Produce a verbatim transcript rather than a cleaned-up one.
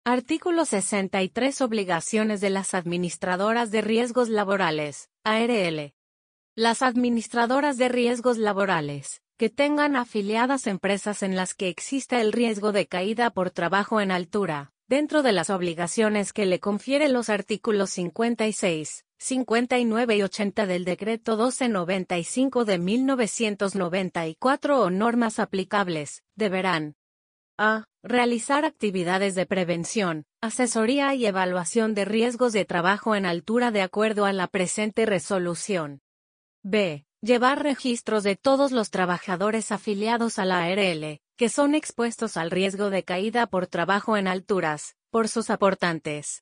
Artículo sesenta y tres. Obligaciones de las administradoras de riesgos laborales, A R L. Las administradoras de riesgos laborales, que tengan afiliadas empresas en las que exista el riesgo de caída por trabajo en altura, dentro de las obligaciones que le confieren los artículos cincuenta y seis, cincuenta y nueve y ochenta del Decreto doce noventa y cinco de mil novecientos noventa y cuatro o normas aplicables, deberán a. Realizar actividades de prevención, asesoría y evaluación de riesgos de trabajo en altura de acuerdo a la presente resolución. B. Llevar registros de todos los trabajadores afiliados a la A R L, que son expuestos al riesgo de caída por trabajo en alturas, por sus aportantes.